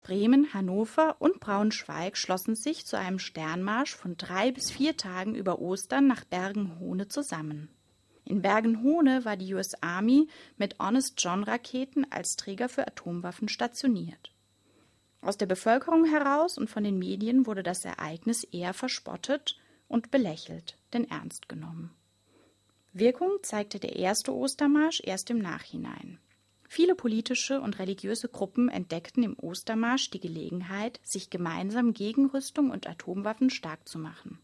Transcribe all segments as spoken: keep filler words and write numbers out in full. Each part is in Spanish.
Bremen, Hannover und Braunschweig schlossen sich zu einem Sternmarsch von drei bis vier Tagen über Ostern nach Bergen-Hohne zusammen. In Bergen-Hohne war die U S Army mit Honest-John-Raketen als Träger für Atomwaffen stationiert. Aus der Bevölkerung heraus und von den Medien wurde das Ereignis eher verspottet und belächelt, denn ernst genommen. Wirkung zeigte der erste Ostermarsch erst im Nachhinein. Viele politische und religiöse Gruppen entdeckten im Ostermarsch die Gelegenheit, sich gemeinsam gegen Rüstung und Atomwaffen stark zu machen.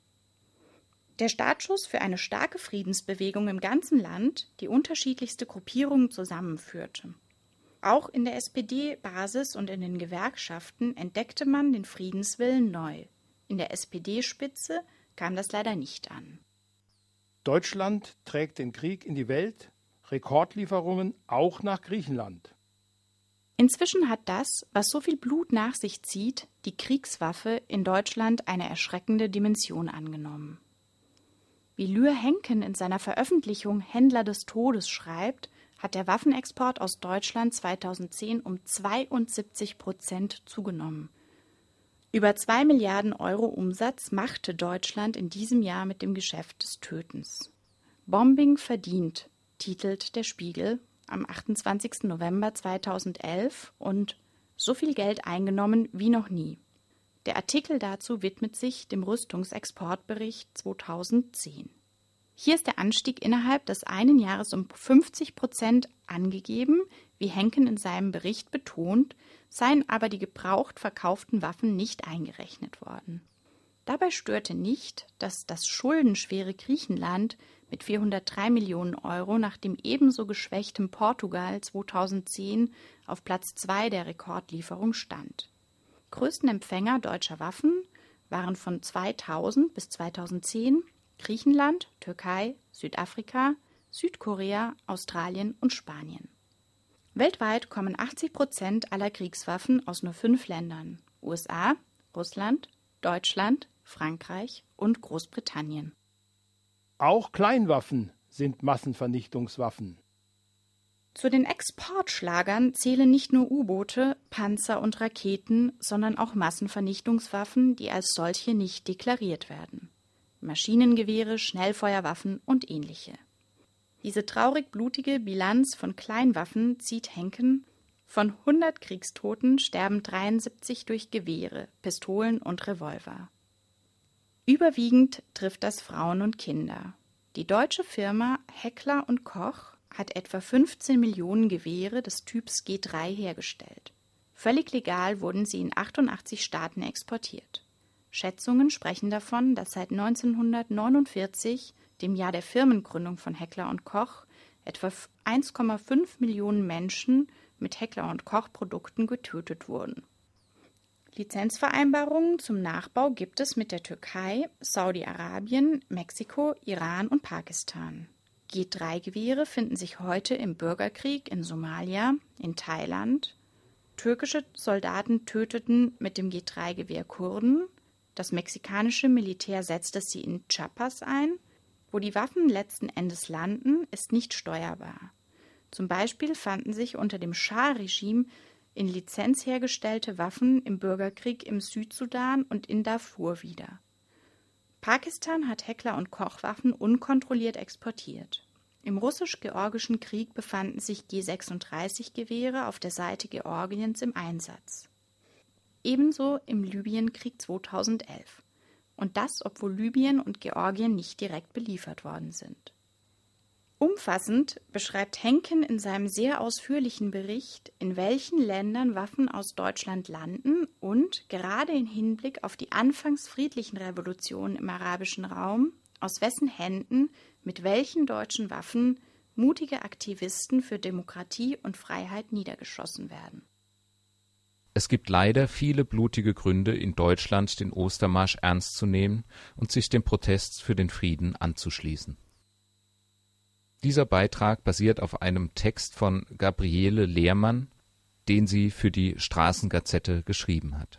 Der Startschuss für eine starke Friedensbewegung im ganzen Land, die unterschiedlichste Gruppierungen zusammenführte. Auch in der S P D-Basis und in den Gewerkschaften entdeckte man den Friedenswillen neu. In der S P D-Spitze kam das leider nicht an. Deutschland trägt den Krieg in die Welt, Rekordlieferungen auch nach Griechenland. Inzwischen hat das, was so viel Blut nach sich zieht, die Kriegswaffe in Deutschland eine erschreckende Dimension angenommen. Wie Lür Henken in seiner Veröffentlichung Händler des Todes schreibt, hat der Waffenexport aus Deutschland zweitausendzehn um zweiundsiebzig Prozent zugenommen. Über zwei Milliarden Euro Umsatz machte Deutschland in diesem Jahr mit dem Geschäft des Tötens. Bombing verdient, titelt der Spiegel am achtundzwanzigsten November zweitausendelf und so viel Geld eingenommen wie noch nie. Der Artikel dazu widmet sich dem Rüstungsexportbericht zweitausendzehn. Hier ist der Anstieg innerhalb des einen Jahres um fünfzig Prozent angegeben. Wie Henken in seinem Bericht betont, seien aber die gebraucht verkauften Waffen nicht eingerechnet worden. Dabei störte nicht, dass das schuldenschwere Griechenland mit vierhundertdrei Millionen Euro nach dem ebenso geschwächten Portugal zweitausendzehn auf Platz zwei der Rekordlieferung stand. Größten Empfänger deutscher Waffen waren von zweitausend bis zweitausendzehn Griechenland, Türkei, Südafrika, Südkorea, Australien und Spanien. Weltweit kommen achtzig Prozent aller Kriegswaffen aus nur fünf Ländern: U S A, Russland, Deutschland, Frankreich und Großbritannien. Auch Kleinwaffen sind Massenvernichtungswaffen. Zu den Exportschlagern zählen nicht nur U-Boote, Panzer und Raketen, sondern auch Massenvernichtungswaffen, die als solche nicht deklariert werden. Maschinengewehre, Schnellfeuerwaffen und ähnliche. Diese traurig blutige Bilanz von Kleinwaffen zieht Henken: Von hundert Kriegstoten sterben dreiundsiebzig durch Gewehre, Pistolen und Revolver. Überwiegend trifft das Frauen und Kinder. Die deutsche Firma Heckler und Koch hat etwa fünfzehn Millionen Gewehre des Typs G drei hergestellt. Völlig legal wurden sie in achtundachtzig Staaten exportiert. Schätzungen sprechen davon, dass seit neunzehnhundertneunundvierzig, dem Jahr der Firmengründung von Heckler und Koch, etwa eins Komma fünf Millionen Menschen mit Heckler und Koch Produkten getötet wurden. Lizenzvereinbarungen zum Nachbau gibt es mit der Türkei, Saudi-Arabien, Mexiko, Iran und Pakistan. G drei Gewehre finden sich heute im Bürgerkrieg in Somalia, in Thailand. Türkische Soldaten töteten mit dem G drei Gewehr Kurden. Das mexikanische Militär setzte sie in Chiapas ein. Wo die Waffen letzten Endes landen, ist nicht steuerbar. Zum Beispiel fanden sich unter dem Schah-Regime in Lizenz hergestellte Waffen im Bürgerkrieg im Südsudan und in Darfur wieder. Pakistan hat Heckler und Koch Waffen unkontrolliert exportiert. Im russisch-georgischen Krieg befanden sich G sechsunddreißig Gewehre auf der Seite Georgiens im Einsatz. Ebenso im Libyenkrieg zweitausendelf. Und das, obwohl Libyen und Georgien nicht direkt beliefert worden sind. Umfassend beschreibt Henken in seinem sehr ausführlichen Bericht, in welchen Ländern Waffen aus Deutschland landen und, gerade im Hinblick auf die anfangs friedlichen Revolutionen im arabischen Raum, aus wessen Händen mit welchen deutschen Waffen mutige Aktivisten für Demokratie und Freiheit niedergeschossen werden. Es gibt leider viele blutige Gründe, in Deutschland den Ostermarsch ernst zu nehmen und sich dem Protest für den Frieden anzuschließen. Dieser Beitrag basiert auf einem Text von Gabriele Lehrmann, den sie für die Straßengazette geschrieben hat.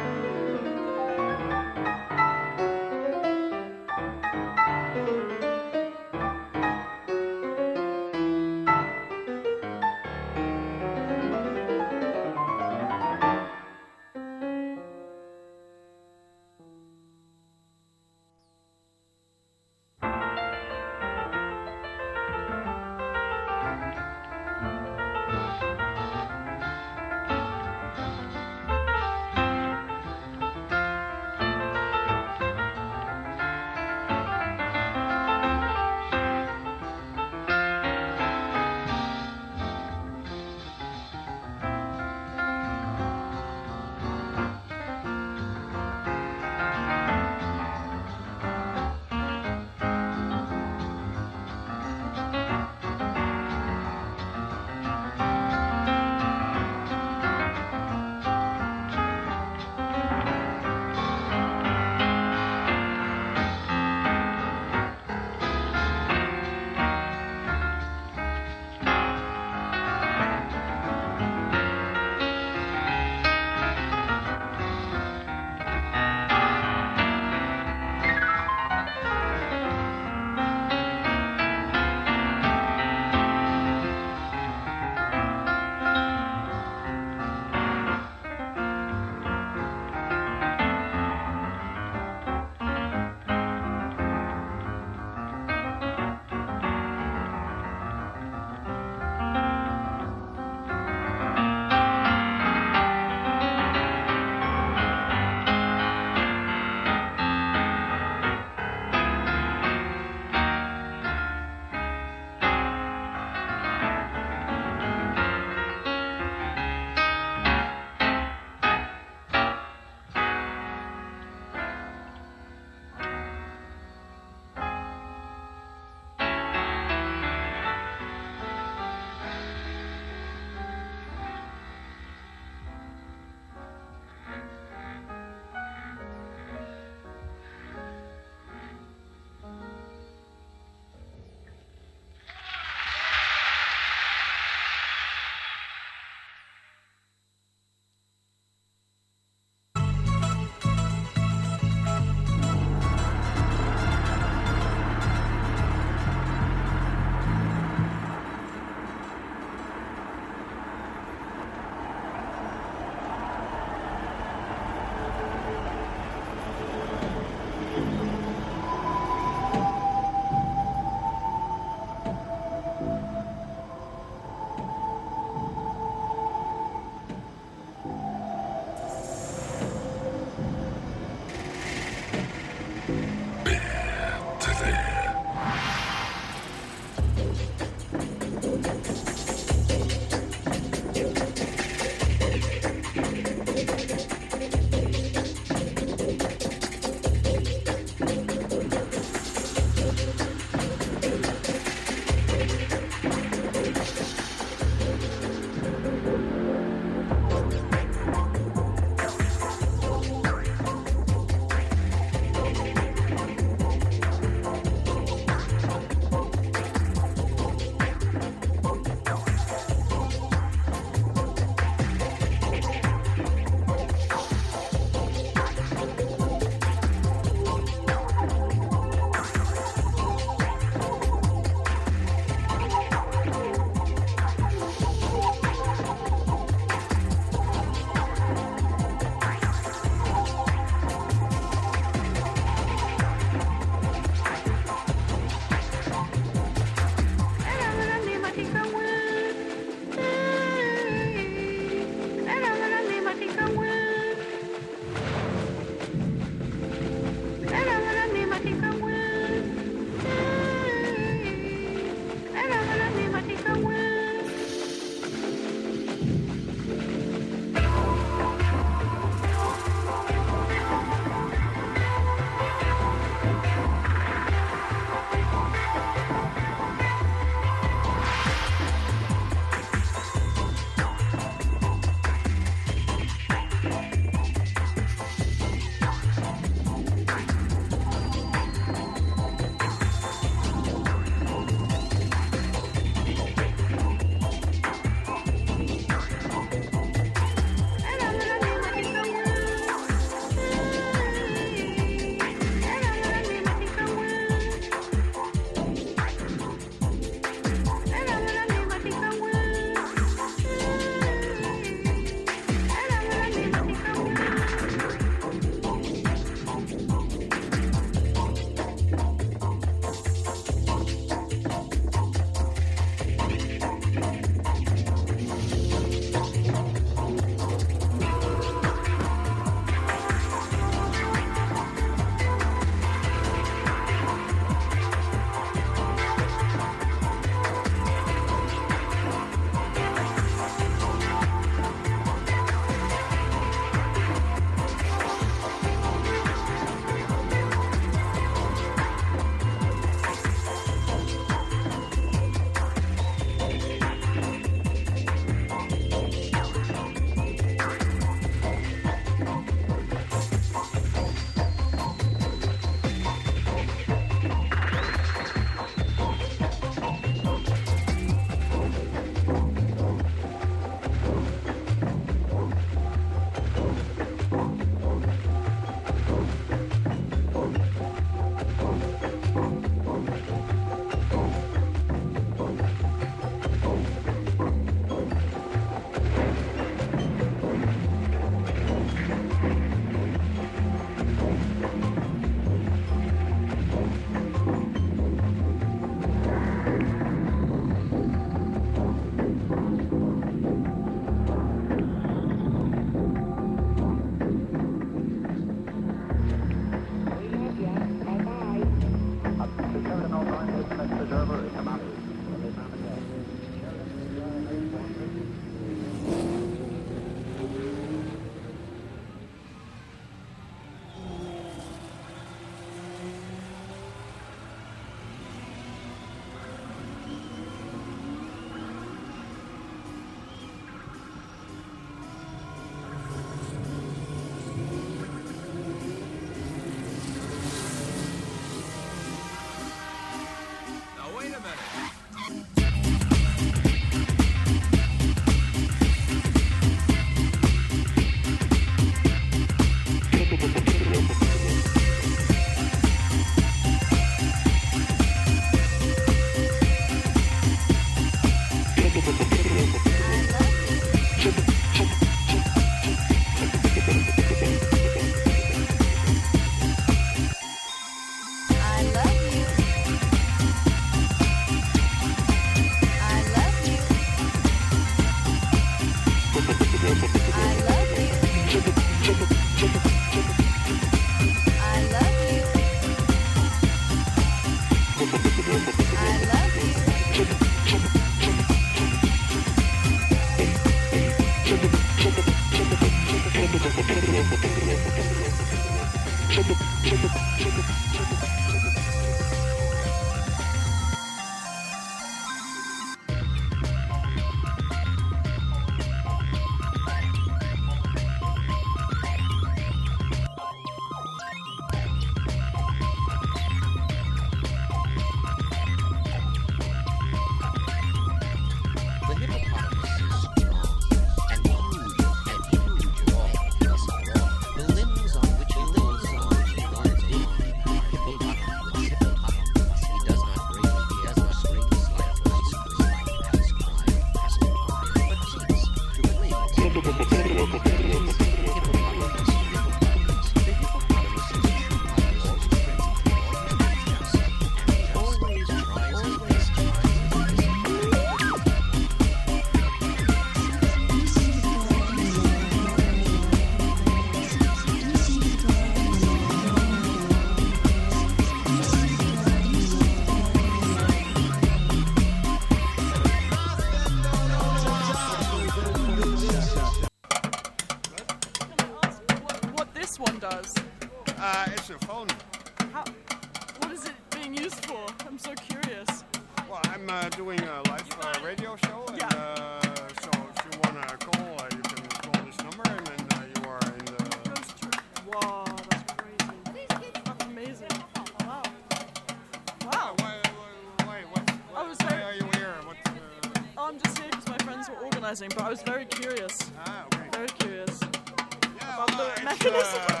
But I was very curious. Ah, okay. Very curious yeah, about well, the mechanism. Uh,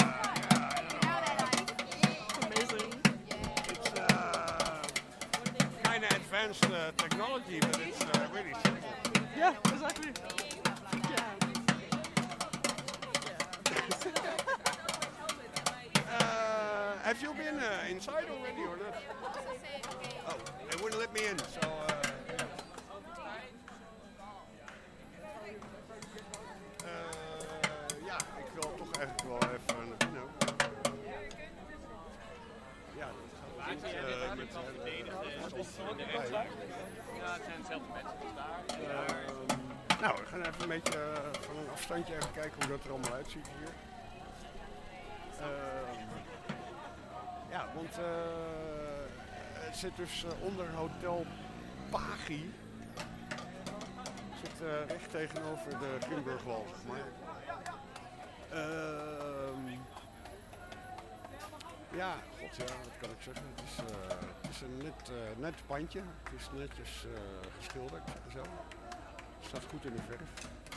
yeah, amazing. It's uh, kind of advanced uh, technology, but it's uh, really simple. Yeah, exactly. Yeah. uh, have you been uh, inside already or not? Oh, they wouldn't let me in, so. Uh, Eigenlijk wel even naar binnen. Ja, dat gaat uh, met uh, stof erbij. Ja, het zijn dezelfde mensen als daar. Uh, nou, we gaan even een beetje uh, van een afstandje even kijken hoe dat er allemaal uitziet hier. Uh, ja, want uh, het zit dus uh, onder Hotel Pagi. Het zit uh, recht tegenover de Grimburgwal, zeg maar. Uh, ja, god ja, wat kan ik zeggen? Het is, uh, het is een net, uh, net pandje. Het is netjes uh, geschilderd en zo. Het staat goed in de verf.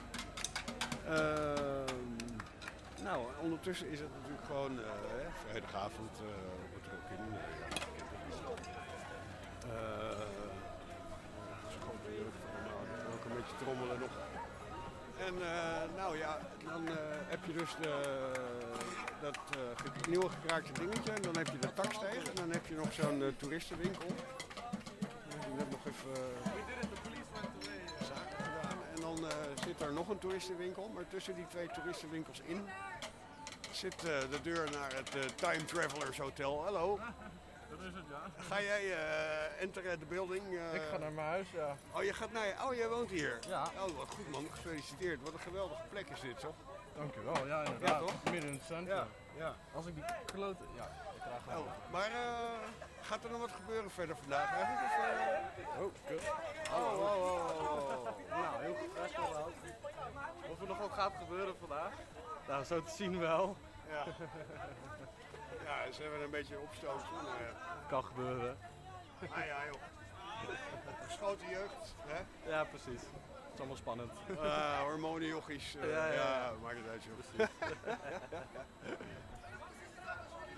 Uh, nou, ondertussen is het natuurlijk gewoon uh, hè, vrijdagavond uh, wordt er ook in. Uh, ja, ik ken het niet. Uh, Schoten jurk van, nou, ook een beetje trommelen nog. En uh, nou ja, dan uh, heb je dus de, dat uh, nieuwe gekraakte dingetje en dan heb je de taksteeg en dan heb je nog zo'n uh, toeristenwinkel. Ik heb net nog even uh, zaken gedaan en dan uh, zit er nog een toeristenwinkel, maar tussen die twee toeristenwinkels in zit uh, de deur naar het uh, Time Travelers Hotel. Hallo. Dat is het, ja. Ga jij uh, enteren de building? Uh... Ik ga naar mijn huis, ja. Oh, je gaat naar je... Oh, jij woont hier? Ja. Oh, wat goed man, gefeliciteerd. Wat een geweldige plek is dit, toch? Dankjewel, ja inderdaad. Ja, toch? Midden in het centrum. Ja, ja. Als ik die klote... Ja, ik krijg wel. Oh, maar uh, gaat er nog wat gebeuren verder vandaag eigenlijk? Of, uh... Oh, kut. Oh, oh, oh, oh, oh. Nou, heel goed best wel wel. Of er nog wat gaat gebeuren vandaag? Nou, zo te zien wel. Ja. Ja, ze hebben een beetje opstoten. Uh, kan gebeuren. Ah ja, joh. Geschoten jeugd, hè? Ja, precies. Het is allemaal spannend. Uh, hormonenjochies. Uh, ja, ja, ja. ja, maakt het uit, joh.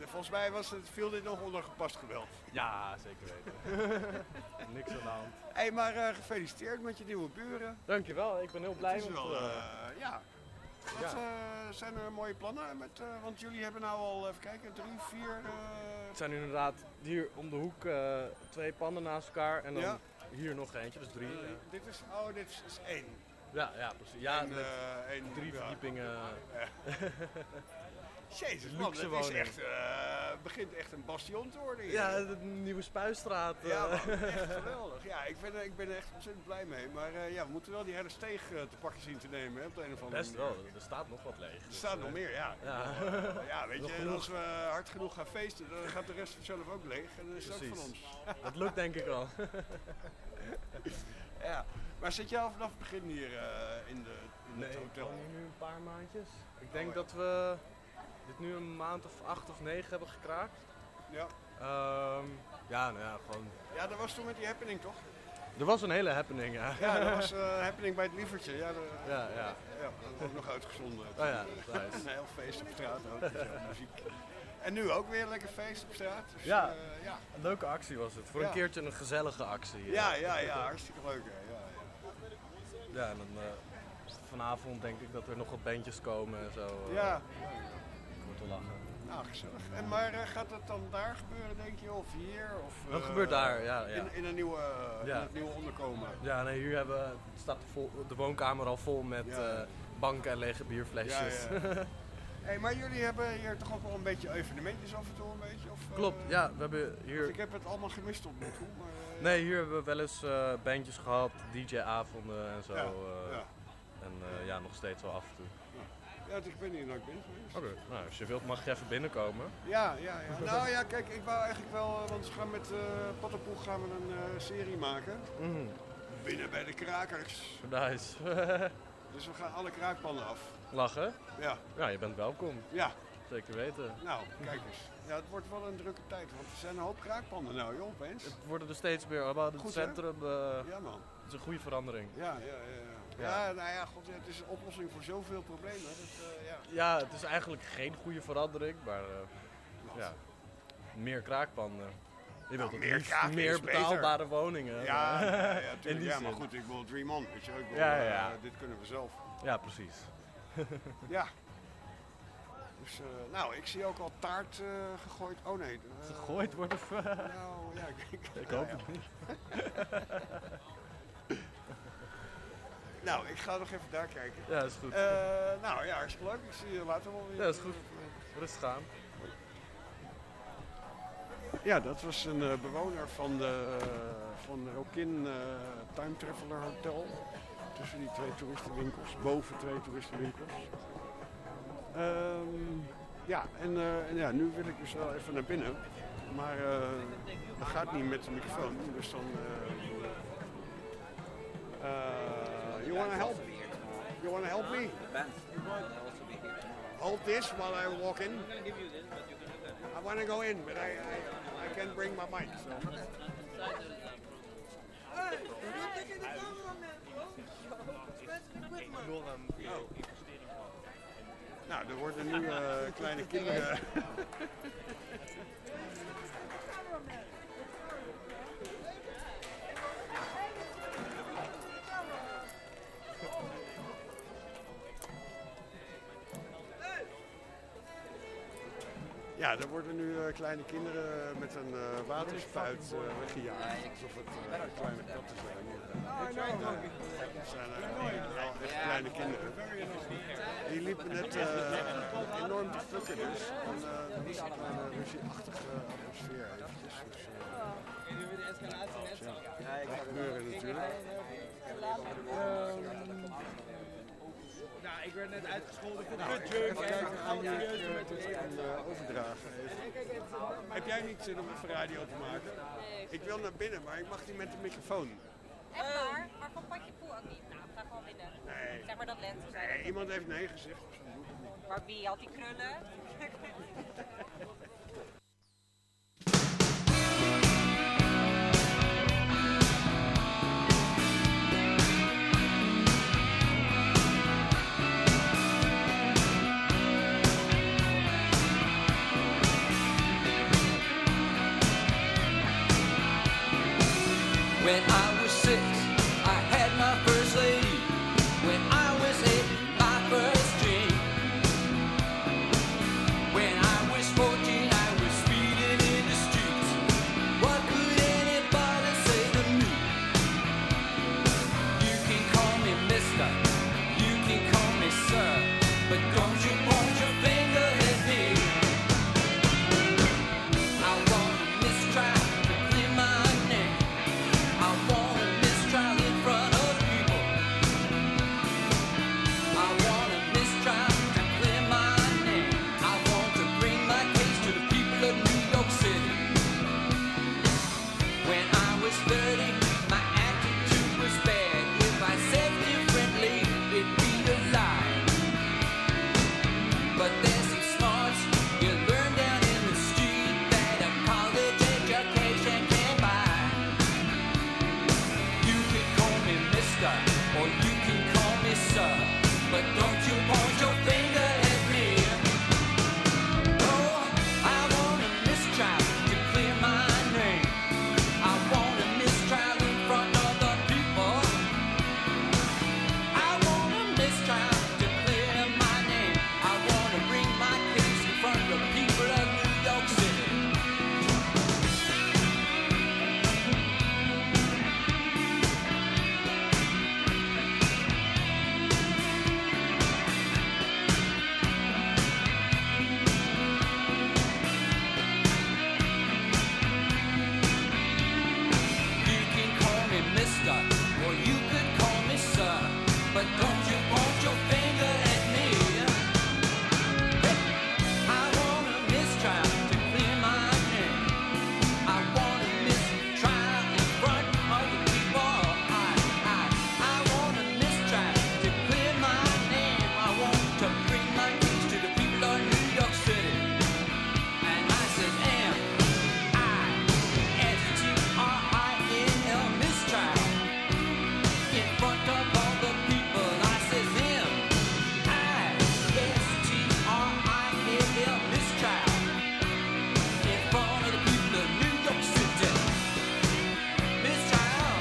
volgens mij was het, viel dit nog onder gepast geweld. Ja, zeker weten. Niks aan de hand. Hé, hey, maar uh, gefeliciteerd met je nieuwe buren. Dankjewel, ik ben heel blij Het is met wel, uh, uh, ja. Wat ja. uh, zijn er mooie plannen? Met, uh, want jullie hebben nou al, even kijken, drie, vier... Uh... Het zijn inderdaad hier om de hoek uh, twee panden naast elkaar en dan ja. hier nog eentje, dus drie. Uh, ja. Dit is, oh, dit is, is één. Ja, ja, precies. Ja, en, met uh, één, drie ja. verdiepingen. Ja. Jezus, man, Luxe het is woning. echt, uh, begint echt een bastion te worden hier. Ja, de nieuwe Spuistraat. Uh. Ja, man, echt geweldig. Ja, ik ben, ik ben er echt ontzettend blij mee. Maar uh, ja, we moeten wel die hele steeg uh, te pakken zien te nemen, hè, op de een of andere Best manier. wel, er staat nog wat leeg. Er Dus, staat uh, nog meer, ja. Ja, ja weet nog je, genoeg. als we hard genoeg gaan feesten, dan gaat de rest vanzelf ook leeg. En dan is het ook Precies. van ons. Dat lukt denk ik wel. Ja, maar zit jij al vanaf het begin hier uh, in, de, in Nee, het ik hotel? woon hier nu een paar maandjes. Ik denk Oh, ja. dat we dit nu een maand of acht of negen hebben gekraakt. Ja. Um, ja, nou ja, gewoon... Ja, dat was toen met die happening, toch? Er was een hele happening, ja. Ja, dat was een uh, happening bij het Lievertje. Ja, de, Ja, ja. ja, dat wordt ook nog uitgezonden. Oh ja, nice. Een heel feest op straat ook, dus ja, muziek. En nu ook weer een lekker feest op straat. Dus, Ja. uh, ja. Een leuke actie was het. Voor Ja. een keertje een gezellige actie. Ja, ja, ja, hartstikke leuk. Hè. Ja, ja. Ja, en dan uh, vanavond denk ik dat er nog wat bandjes komen en zo. Uh, Ja, Voor te lachen. nou gezellig. En maar uh, gaat het dan daar gebeuren, denk je? Of hier? Of, uh, Dat gebeurt daar, ja. ja. In, in, een nieuwe, uh, Ja. in het nieuwe onderkomen. Ja, nee, hier hebben, het staat vol, de woonkamer al vol met Ja. uh, banken en lege bierflesjes. Ja, ja. Hey, maar jullie hebben hier toch ook wel een beetje evenementjes af en toe een beetje? Of, uh, Klopt, ja, we hebben want hier... Ik heb het allemaal gemist op nu toe, maar... Uh, Nee, hier hebben we wel eens uh, bandjes gehad, D J-avonden en zo. Ja, uh, ja. En uh, ja, nog steeds wel af en toe. Ja, ik ben hier nooit binnen geweest. Oké, nou, als je wilt mag je even binnenkomen. Ja, ja, ja. Nou ja, kijk, ik wou eigenlijk wel, want we gaan met uh, Pattenpoel gaan we een uh, serie maken. Mm, Binnen bij de krakers. nice. Dus we gaan alle kraakpannen af. Lachen? Ja, Ja, je bent welkom. ja. Zeker weten. Nou, kijk eens. Ja, het wordt wel een drukke tijd, want er zijn een hoop kraakpanden nou, joh, opeens. Het worden er steeds meer, maar het Goed, hè? centrum uh, Ja, man. is een goede verandering. Ja, ja, ja. Ja, Ja. ja nou ja, god, het is een oplossing voor zoveel problemen. Dat, uh, ja. Ja, het is eigenlijk geen goede verandering, maar uh, ja, meer kraakpanden. Je wilt Nou, het meer liefst kraken meer is beter. betaalbare woningen. Ja, ja, ja, In tuurlijk. die Ja, maar zin. goed, ik wil Dream On, weet je wel. Ik wil, Ja, uh, ja. dit kunnen we zelf. Ja, precies. Ja. Dus, uh, nou, ik zie ook al taart uh, gegooid. Oh nee. Uh, Gegooid wordt of... Nou, ja, ik, ik, Ik ja, hoop ja. het niet. Nou, ik ga nog even daar kijken. Ja, is goed. Uh, nou ja, hartstikke leuk. Ik zie je later wel weer. Ja, is goed. Rustig aan. Ja, dat was een uh, bewoner van de, uh, van de Rokin uh, Time Traveler Hotel. Tussen die twee toeristenwinkels, boven twee toeristenwinkels. Um, ja, en, uh, en ja, nu wil ik dus wel even naar binnen. Maar uh, dat gaat niet met de microfoon. Dus dan... Uh, uh, you wanna help? You wanna help me? Hold this while I walk in. I wanna go in, but I, I, I can't bring my mic. So. Hey, you're taking the cameraman, bro. Expensive equipment. Oh. Nou, er worden nu uh, kleine kinderen. Ja, er worden nu uh, kleine kinderen met een uh, waterspuit uh, weggejaagd. Alsof het uh, kleine katten zijn. Ja, het zijn uh, wel echt kleine kinderen. Die liepen net uh, enorm te fucken dus. En uh, er was een kleine ruzieachtige atmosfeer eventjes. Dus, uh, ja, dat gebeuren natuurlijk. Um, Nou, ik werd net uitgescholden voor Nou, de ik ga even kijken aan kut, je junk. dit kan uh, overdragen. Even. Heb jij niet zin om even radio te maken? Ik wil naar binnen, maar ik mag niet met de microfoon. Echt waar? Maar van Patje Poel ook niet. Nou, ga gewoon binnen. Nee. Zeg maar dat lente zei. Nee, iemand heeft nee gezegd. Dus dan doe ik het niet. Maar wie had die krullen? but don't you point your finger at me. No, I want a mistrial to clear my name. I want a mistrial in front of the people. I want a mistrial to clear my name. I want to bring my case in front of the people of New York City. You can call me mister, or you could call me sir, but don't you point your finger at me. I want a mistrial to clear my name. I want a mistrial in front of the people. I, I, I want a mistrial to clear my name. I want to bring my case to the people of New York City. And I said, M I S T R I N L, mistrial. In front of all the people, I says, M I S T R I N L, mistrial. In front of the people of New York City. Mistrial.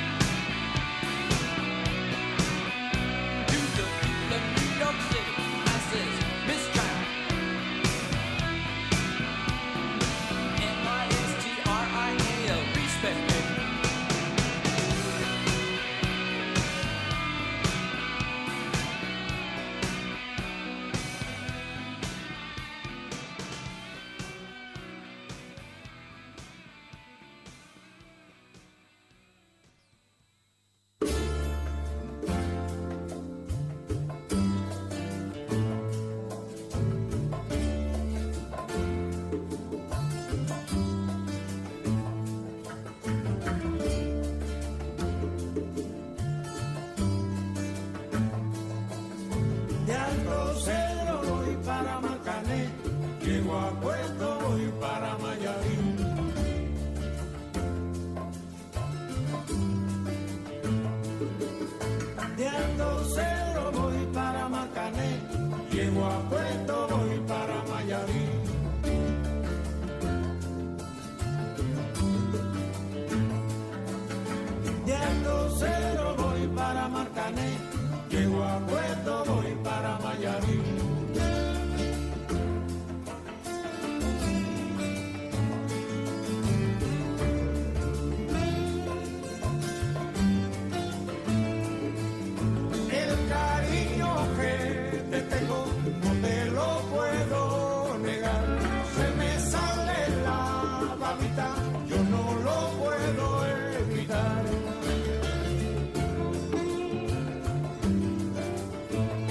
To the people of New York City, I says, mistrial. M I S T R I N L, respect me. De Alto Cedro voy para Marcané, llego a Puerto voy para Mayarín. De Alto Cedro voy para Marcané, llego a Puerto voy para Mayarín. De Alto Cedro voy para Marcané, llego a Puerto voy para Mayarín. El cariño que te tengo no te lo puedo negar. Se me sale la babita, yo no lo puedo evitar.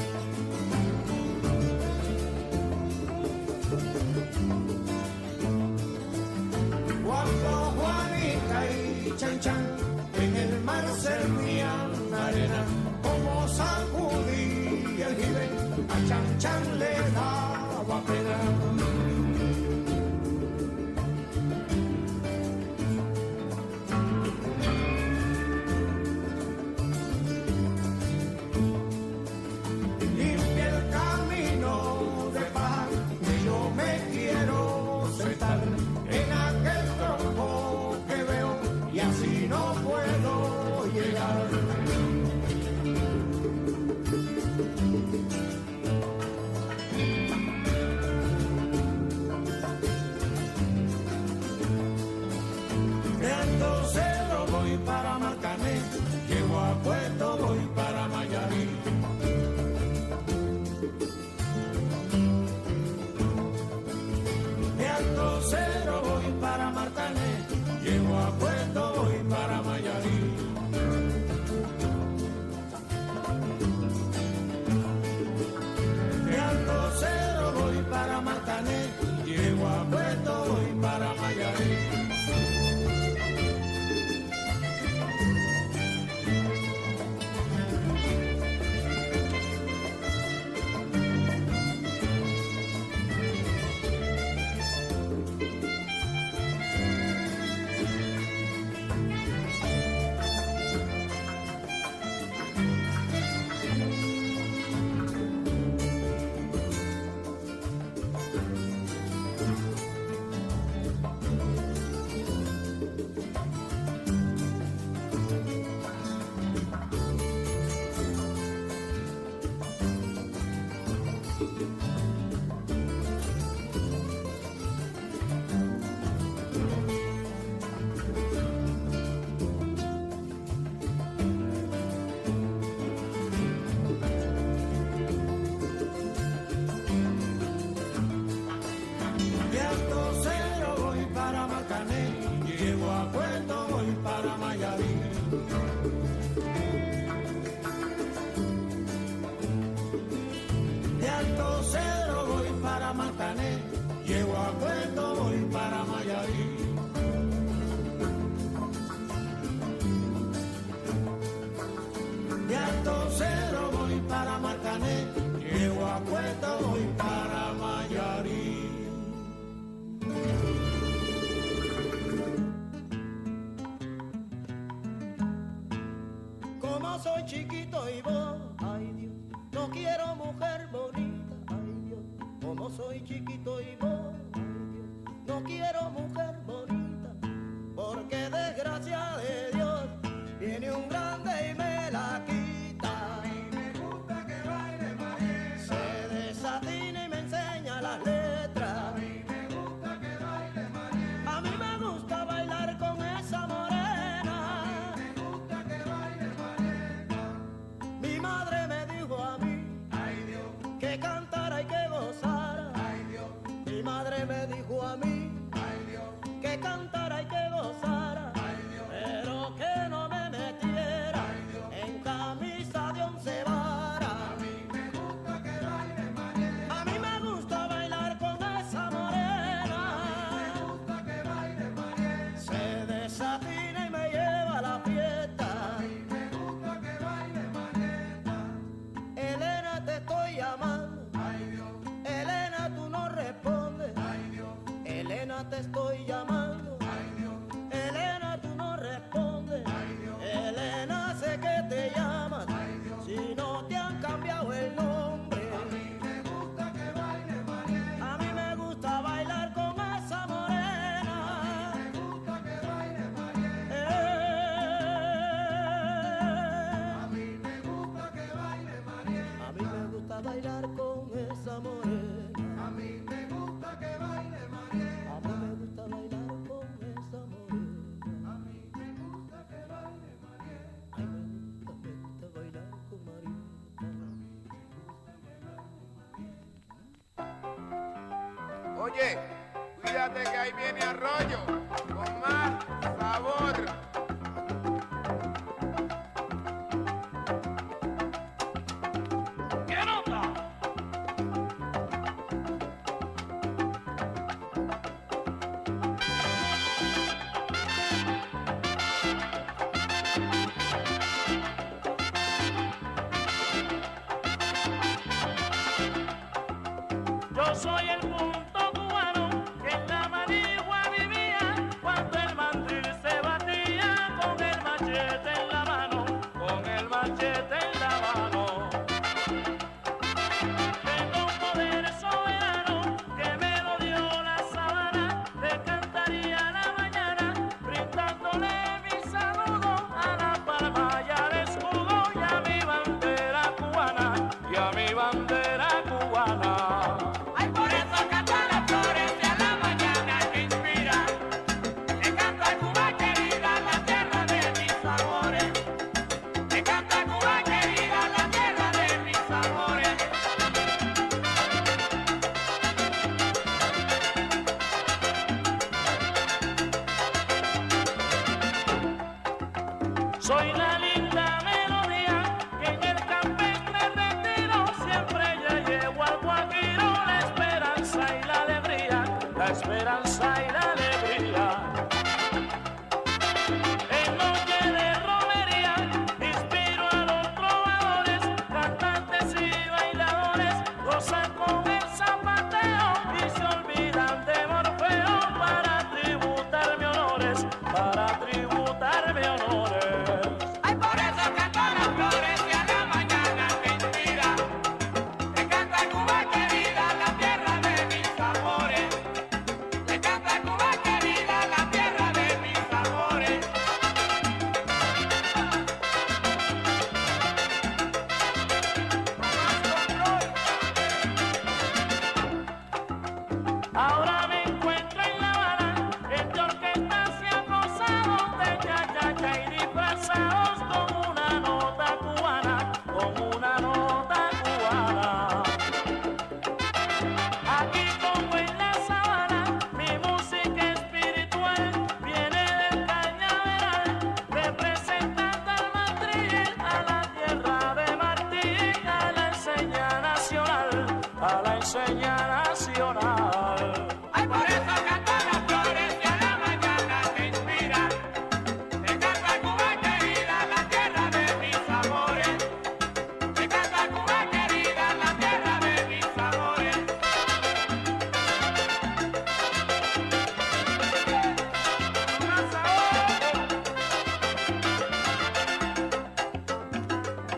chiquito y vos, ay Dios, no quiero mujer bonita, ay Dios, como soy chiquito y vos, ay Dios, no quiero mujer bonita, porque desgracia de Dios, viene un grande y me la quita. A mí me gusta que baile Mariela, se desatina y me enseña las letras. A mí me gusta que baile Mariela, a mí me gusta bailar con esa morena. A mí me gusta que baile Mariela. Mi madre me dijo a mí, ay Dios, que cantara y que gozara. Ay Dios, mi madre me dijo a mí, ay Dios, que cantara y que gozara. Ay Dios, pero que no me metiera, ay Dios, en camisa de once varas. A mí me gusta que baile Mariela, a mí me gusta bailar con esa morena. A mí me gusta que baile Mariela, se desatina y me lleva a la fiesta. A mí me gusta que baile Mariela. Elena, te estoy llamando, ay Dios, Elena, tú no respondes, ay Dios, Elena, te estoy llamando, ay Dios, Elena, tú no respondes, ay Dios, Elena, sé que te llamas, ay Dios, si no te han cambiado el nombre. A mí me gusta que baile Mariela, a mí me gusta bailar con esa morena. A mí me gusta que baile Mariela, eh. A mí me gusta que baile Mariela, a mí me gusta bailar con esa morena. A mí me gusta que baile Mariela, a mí me gusta bailar con esa morena. A mí me gusta que baile Mariela, ay me gusta, me gusta bailar con Mariela. Oye, cuídate que ahí viene Arroyo, con más sabor. ¿Qué nota? Yo soy el punto cubano que en la manigua vivía cuando el mandril se batía con el machete en la mano, con el machete en la mano. Tengo un poder soberano que me lo dio la sabana, le cantaría a la mañana brindándole mi saludo a la palma y al escudo y a mi bandera cubana, y a mi bandera cubana. Ay, por eso cantan las flores de a la mañana que inspira, le canta a Cuba querida, la tierra de mis sabores, le canta a Cuba querida, la tierra de mis sabores. Soy la linda melodía que en el campestre retiro siempre yo llevo al guajiro la esperanza y la alegría, la esperanza y la alegría. En noche de romería inspiro a los trovadores, cantantes y bailadores, gozan con el zapateo y se olvidan de Morfeo para tributarme honores, para tributarme honores. Ay, por eso canto las flores de a la mañana que inspira, le canta a Cuba querida, la tierra de mis sabores, le canta a Cuba querida, la tierra de mis sabores. Ahora me encuentro en La Habana, entre orquestas y acosados de cha-cha-cha y disfrazados con una nota cubana, con una nota cubana. Aquí como en la sabana, mi música espiritual viene del cañaveral, representando al mandril, a la tierra de Martí, a la enseña nacional, a la enseña nacional. Ay, por eso canto las flores de a la mañana que inspira, le canta a Cuba querida, la tierra de mis sabores, le canta a Cuba querida, la tierra de mis sabores. Más sabor.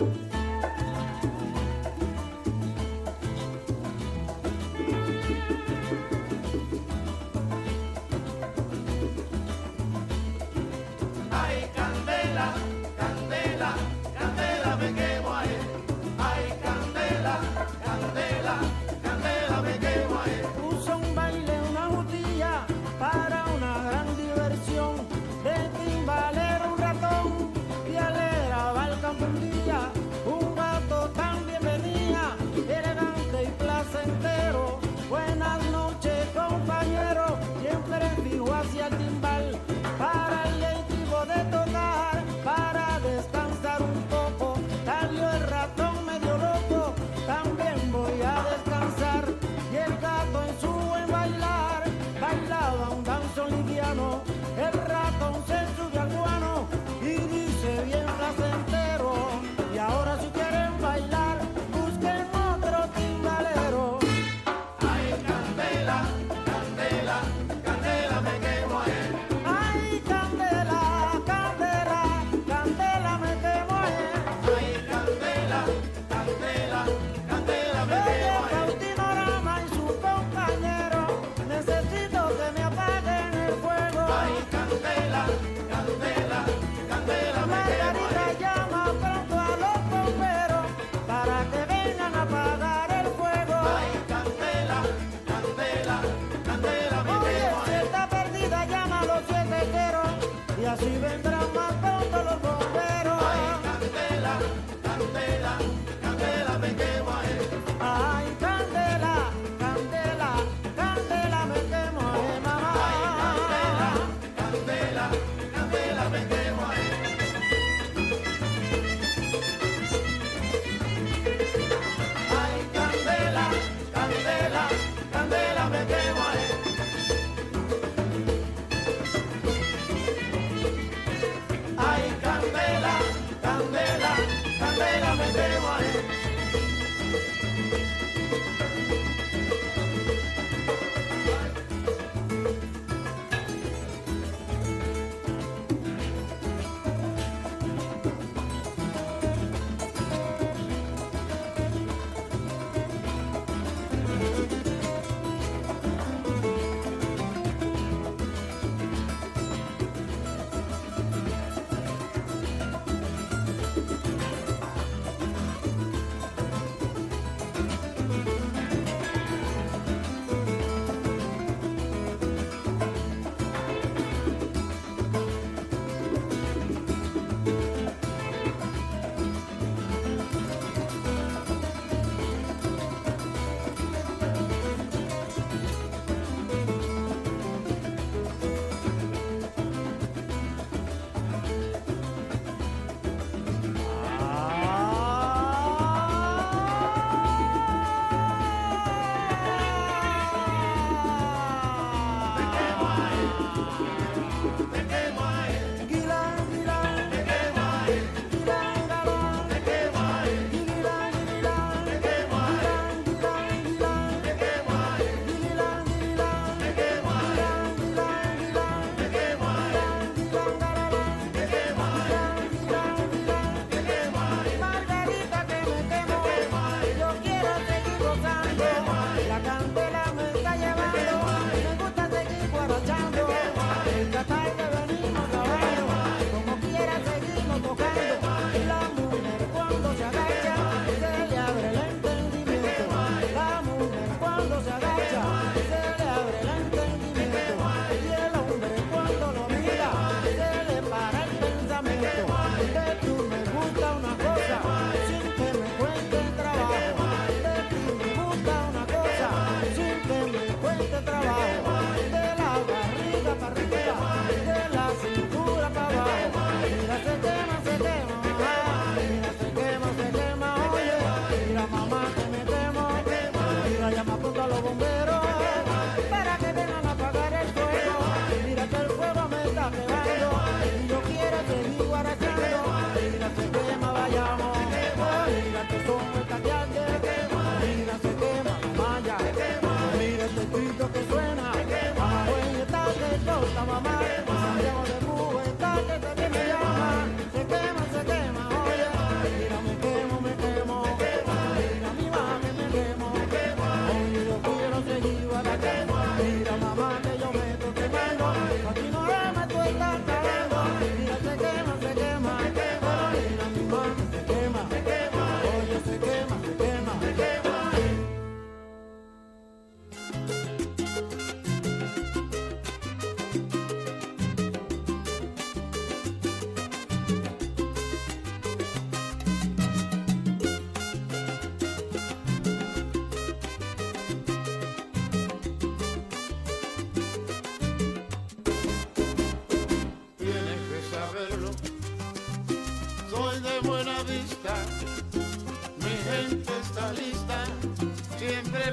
Ay, candela, candela, candela me quemo ahí. Ay, candela, candela, candela me quemo ahí. Puso un baile, una jutilla para una gran diversión. De timbalero un ratón y alegraba el campo un día. Un gato también venía, elegante y placentero. Buenas noches, compañero, siempre fijo hacia el timbal. Para el leitivo de tocar, para descansar un poco. Salió el ratón medio loco, también voy a descansar. Y el gato en su buen bailar, bailaba un danzón liviano. El ratón se sube al guano y dice bien placentero. Y ahora si quieren bailar, busquen otro timbalero. Ay, candela, candela, candela me quemo ahí. Ay, candela, candela, candela me quemo ahí. Ay, candela, candela, candela me quemo ahí. Faustino Rama y su compañero, necesito que me apaguen el fuego. Ay, candela, candela, candela me quemo ahí. Margarita llama pronto a los bomberos para que vengan a apagar el fuego. Ay, candela, candela, candela me Oye, quemo si ahí. está perdida llama a los siete ceros y así vendrán más pronto los bomberos. Ay, candela, candela, candela me quemo ahí. Ay, candela, candela, candela me quemo ahí, mamá. Ay, candela, candela, candela me quemo ahí. Ay, candela, candela, candela me quemo ahí.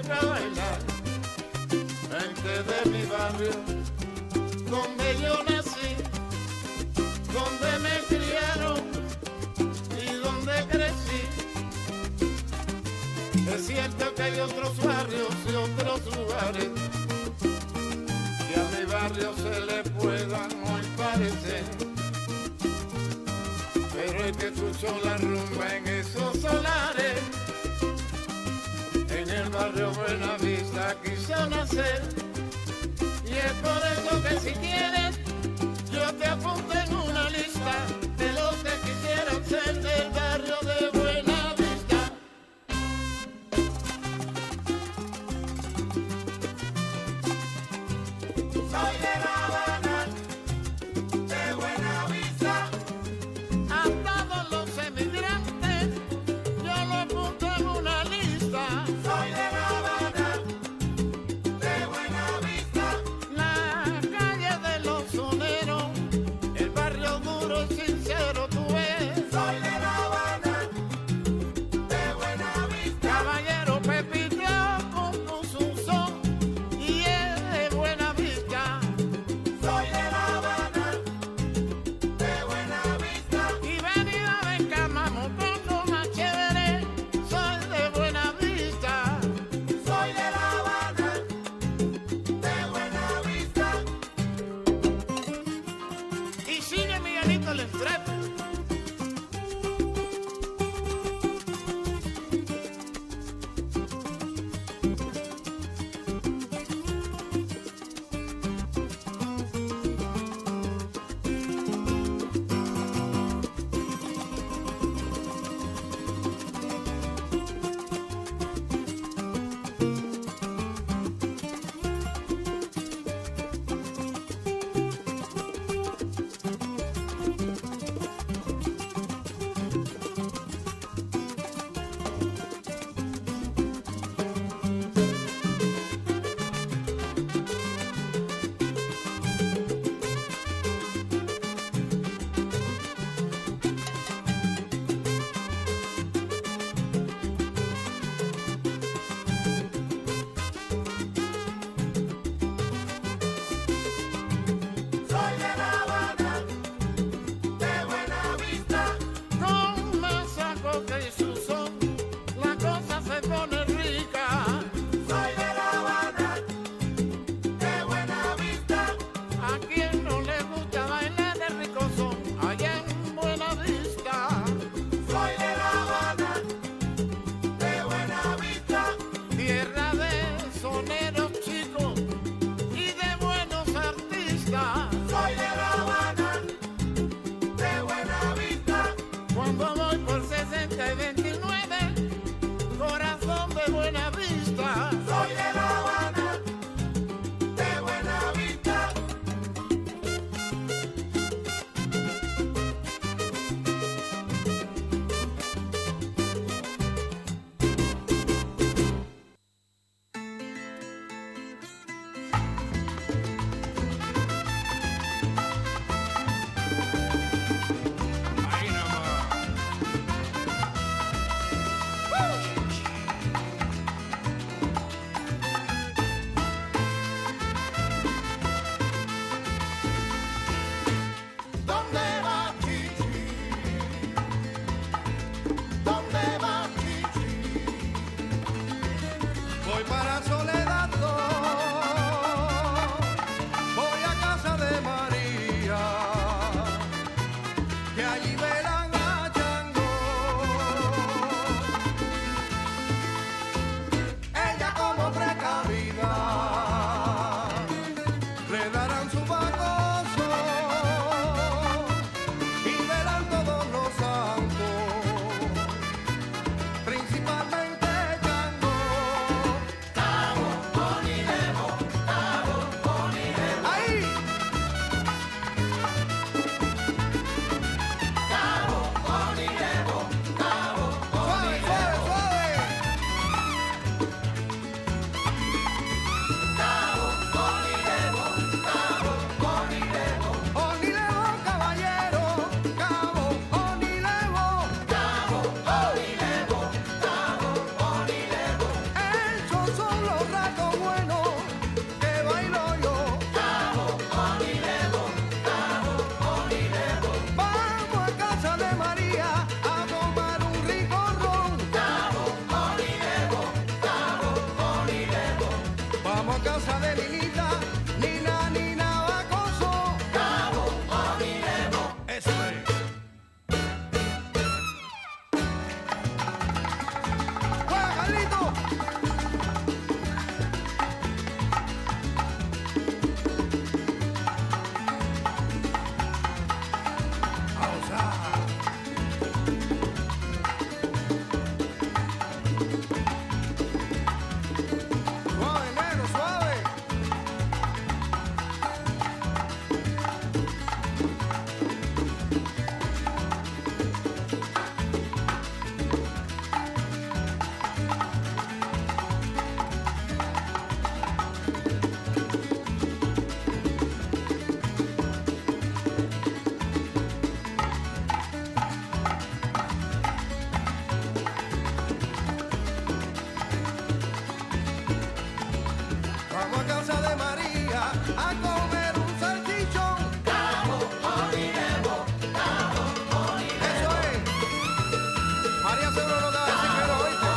entra a bailar. Gente de mi barrio, donde yo nací, donde me criaron y donde crecí. Es cierto que hay otros barrios y otros lugares que a mi barrio se le puedan hoy parecer, pero es que escucho la rumba en esos solares. En el barrio Buenavista quiso nacer, y es por eso que si quieres yo te apunto en una lista de los que quisieran ser del barrio de Buenavista. Soy de La Habana, de Buenavista. A todos los emigrantes yo lo apunto en una lista. Soy de La Habana, de Buenavista. La calle de los a comer un salchichón. Cabo Olivo, Cabo Olivo. Eso es. María seguro no te va a decir que no, ¿oíste?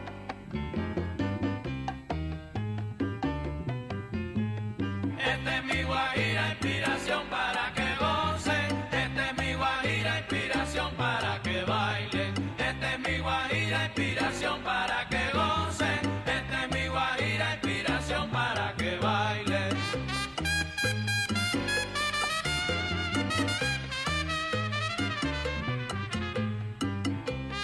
Este